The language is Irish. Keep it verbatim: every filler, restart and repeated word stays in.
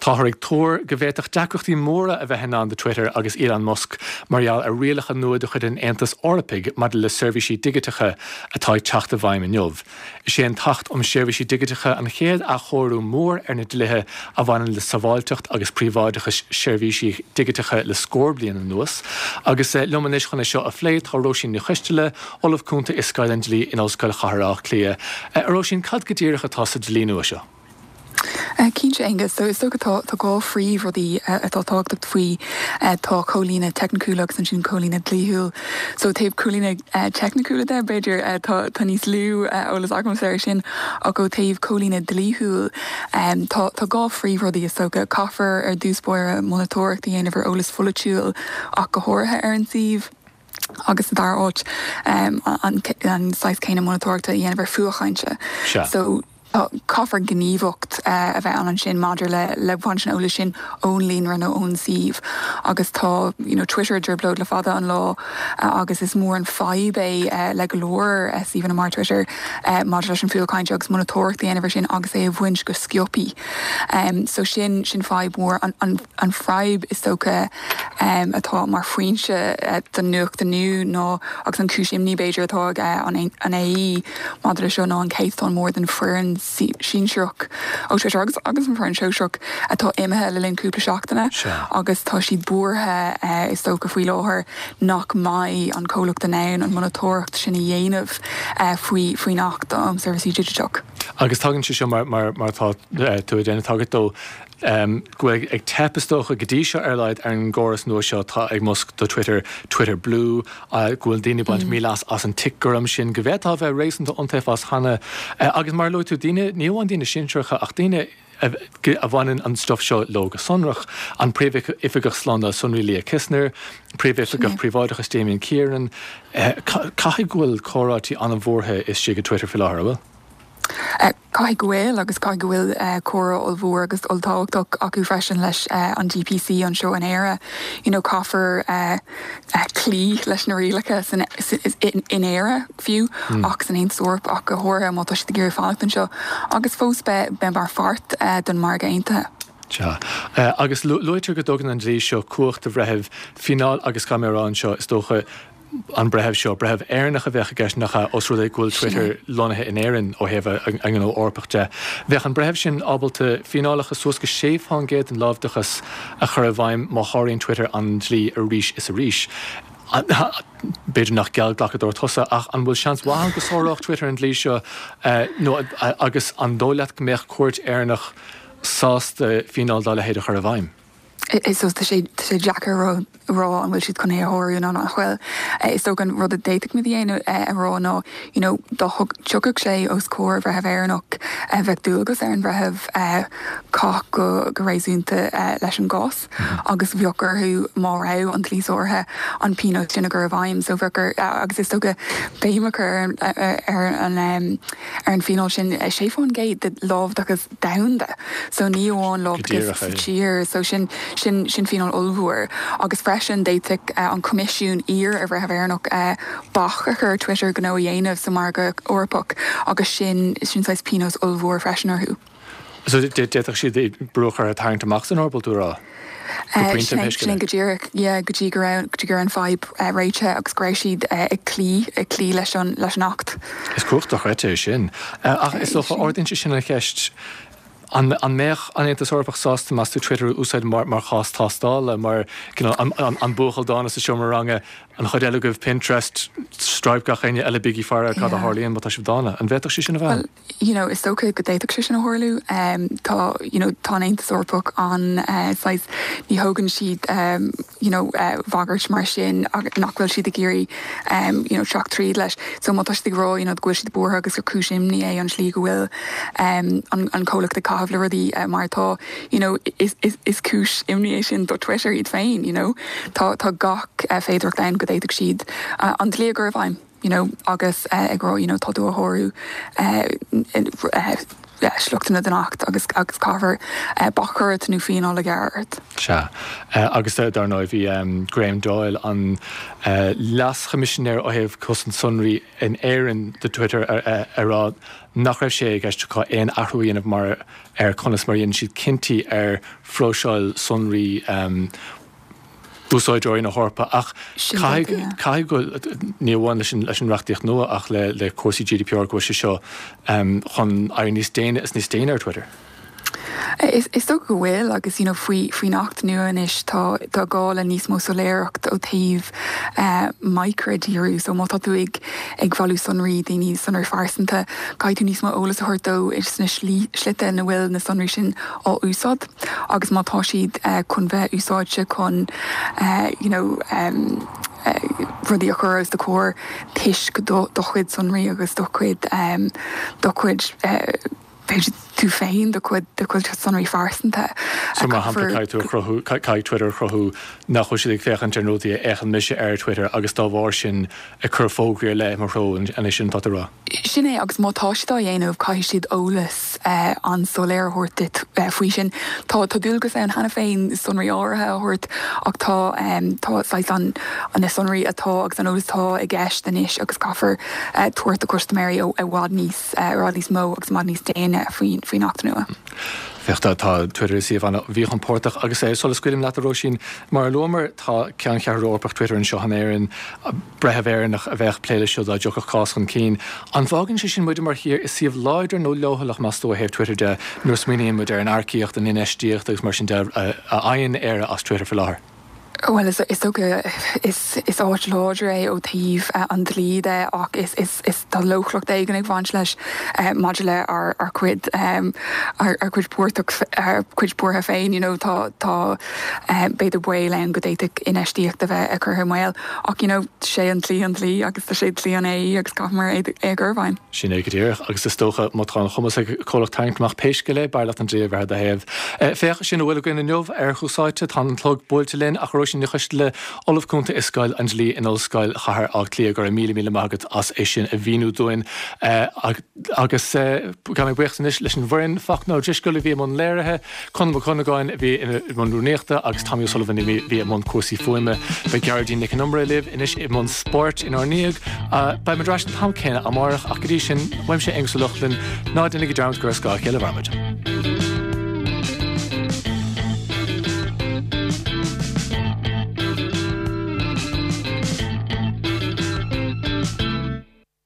Táthraigh tóir go bhféadach deacachtaí móra a bheith an de Twitter agus Elon Musk marall a rialacha nuad a chud in Aontas Eorpaig mar le servicí digitecha atá teachta bhaim in jobh. Is sé an tacht om servicí digitecha an chéad a chóirú mór ar na dlithe a bhaineann le saváilteacht agus príomháideachas servicí digitecha le scór bliain an nuas, agus leomanis chuna seo a phléad tá Róisín na Chiste Olaf Cúnta is Skylandlí in Osscoil Chathaoirleach Clia. Róisín cad go dtírecha tá sa dlí nua seo. Cínte Angus, so is so tá gá frí rudí atá tágtacht faoi tá cholína technicúlaach san sin cholína dlíthúil. So taobh cholína technicúla de beidir tá níos lú ólas agam sin a go taobh cholína dlíthúil tá gá frí rudí is socha caithfar ar dúspóir monitóireachta dhéanamh ólas folitiúil ach go háirithe ar an suíomh. Agus dar áit an sais céine monitóireachta dhéanamh fuachainte. So Caithfar gníomhacht a bheith an sin maidir le le bhain sin óla sin ón líon ar nó ón suíomh. Agus tá Twitter dúirblód le fada an lá agus is mór an fáib é le golóir síhan am mar Twitter maidir leis an fuachainte agus monitóireachta dhéanamh sin agus é a bhaint go sciopí. So sin sin fáib mór an fáib is socha atá mar faoinse den nuach den nu nó agus an cúisimní beidir atá an é í maidir seo ná an céitán mór den fuan sin seach ó Twitter agus agus an fearn seoseach atá imethe le linn cúpla seachtainna agus tá siad buairthe is tócha faoi láthair nach mai an cólaach den nán an monitóireacht sin i dhéanamh faoi faoi nacht am servicí digiteach. Agus tagann si seo mar tá tú a déanana tagadtó go ag tepastócha go dtí seo ar leid ar an ggóras nua seo tá ag Musk do Twitter Twitter Blue a ghfuil daoine baint mílas as an ticgurm sin go bheith tá bheith rééisanta iontaobh as chana agus mar lo tú daoine níomhain daoine sinseircha ach daoine a bhaineann an stuff seo lóga sonrach an príomh ifigach slánda Sunrí Lia Kisner, príomh ifigach príomháidechas Damien Kieran, caithfidh ghfuil córátí an bhórtha is si go Twitter fi láthair bhfuil? Cai gohfuil agus cai gohfuil córa olbhór agus oltáchtach acu freisin leis an D P C an seo an éire. You know, caithfar clí leis na rialacha in éire fiú ach san éon sorp ach go háir má tá si gur fácht an seo agus fós be mar fart don mar gainte. Tja, agus luitir go dogan an dlí seo cuacht a bhreithimh finál agus camerán seo is dócha an brehebh seo, brehebh éarnach a bheith gceist nach osrúd ag ghfuil Twitter lonathe in éireann ó hebh an ó orpachte. Bheith an brehebh sin ábalta finálacha suas go séifán géad an lábhdachas a chur a bhaim má háiríonn Twitter an dlí a ríis is a ríis. Beidir nach geall glachador tosa ach an bhfuil seans bháin go sóireach Twitter an dlí seo agus an dóileat go méach cuairt éarnach sásta finál dá le héad a chur a bhaim. Is os sé sé Jackar rá an bhfuil siad chun é háirú ná nachhfuil. Is tó gan rud a déiteach mi dhéanú an rá ná tugadh sé os cóir bhrethebh éarnach bheith dúlagus ar an bhrethebh cá go go rééisúnta leis an gás agus bheochar thu má rah an tlíosórthe an pinot sinna gur bhaim so bheochar agus is tóga béimachar ar an ar an finál sin séfón géad de lábh agus damda so ní amháin lábh tíir so sin sin sin finál olbhúir agus freisin déiteach an comisiún ír a bheith éarnach bach a chur Twitter go nó dhéanamh sa mar go orpach agus sin sin sais pinos olbhúir freisin orthú. So déiteach siad brúchar a thaint amach san orbaltúrá? Sin go ddíireach gotí gur an fáib réite agus gréis siad ag clí ag clí leis an nacht. Is cuachtach réite sin. Ach is sofa ordainte sin a cheist An méach an éanta sorpach sásta mas tú Twitter úsáid mar mar chás tástála mar an búchail dána sa seo mar range an chuid eile goibh Pinterest Stripe ga chéine eile bigí far a cad a hálíonn tá sib dána an bheitach sí sin a bheith? You know, is tócha go déiteach sí sin a hálú tá tá éanta sorpach an sais ní hógann siad bhagart mar sin nachhfuil siad a géirí seach tríd leis so má tá si rá ghfuil siad bútha agus gur cúisimní é an slí go bhfuil an cólaach de cá le ruí martá is cúis imní sin do Twitter iad féin tá gach féidir lein go déiteach siad an dlí gur bhaim agus agrá táú a thorú sluchtena den nacht agus agus cover bachar nu féin alle geart. Se agus dar nó bhí Graham Doyle an las commissioner ó heh cos an sunraí in éan de Twitter ará nach raibh sé gceiste cá éon athhuaíanamh mar ar conas maríonn siad cinnti ar froseáil sunraí úsáidúirí na hórpa ach cai go níomháin leis an reachtaíocht nua ach le le cuasaí G D P R go se seo chun ar níos déine is níos déine ar Twitter. Is is so go bhfuil agus you know faoi faoi nacht nuan is tá tá gáil a níos mó soléireacht ó taobh microdíú so má tú ag ag bhú sunraí daoine sunar farsanta caiid tú níos mó ólas a thuirtó is na slite na bhfuil na sunraí sin á úsáid agus mátá siad chun bheith úsáidse chun you know um, rudí a chur de cór tuis go do chuid sunraí agus do chuid um, do chuid tú féin de chud de chuil sunraí farsanta. So má hampa cai tú chrothú cai Twitter chrothú nach chuis ag féchan genrótaí echan mise ar Twitter agus dá bhhar sin a chur fógraí le marró an is sin tá rá. Sin é agus mátáistá dhéanamh cai siad ólas an soléirthirtit faoi sin tá tá dúlgus an hena féin sunraí áirithe thuirt ach tá tá an an sunraí atá agus an ólastá i gceist den is agus caafar tuairt a customéirí ó bhád níos rád níos mó agus mád níos déine faoin faoin nacht nua. Feachta tá Twitter síomh an bhí an pórtach agus é solas cuidim leat aró sin mar lomer tá cean chearrópach Twitter an seo an éireann bretheh éireannach a bheith pléile seo a deoch cás chun cín. An bhágann sé sin muidir mar hir is síomh leidir nó lehalach más tó héh Twitter de nuair smíon mu ar an arcíocht an inéistíocht agus mar sin de a aon éire as Twitter for láthair. Well is is ook is is áit láidir é ó taobh an dlíide ach is is is tá lochlacht é gan ag bhaint leis module ar ar cuid ar ar cuid puirtach ar cuid puirtha féin, you know, tá tá beidir buil an go déiteach inéistíocht a bheith a chur mhail ach you know sé an tlí an tlí agus tá sé tlí an é agus camar é gurhhain. Sin é go dtíir agus is tócha má tá chumas cholacht taintach péisce le bailach an dríomh bhar a héamh. Fécha sin bhfuil gona neomh ar chusáite tá an tlog builte linn a sin de chuiste Olaf Cúnta Iscail an lí in Olscail chahar ag lí gur mí mí mágad as é sin a bhíú dúin agus gan buchtan is leis an bhrin fach ná discoil bhí man léirethe chun chunagáin bhí man rúnéachta agus Tommy Sullivan bhí man cuasaí fuime be Gardín Nick number live inis i man sport in Arníag ba madras tam céine amárach ach go dtí sin weim sé eng sa luchlinn ná dunig go drams gur sá chéile bharmaid.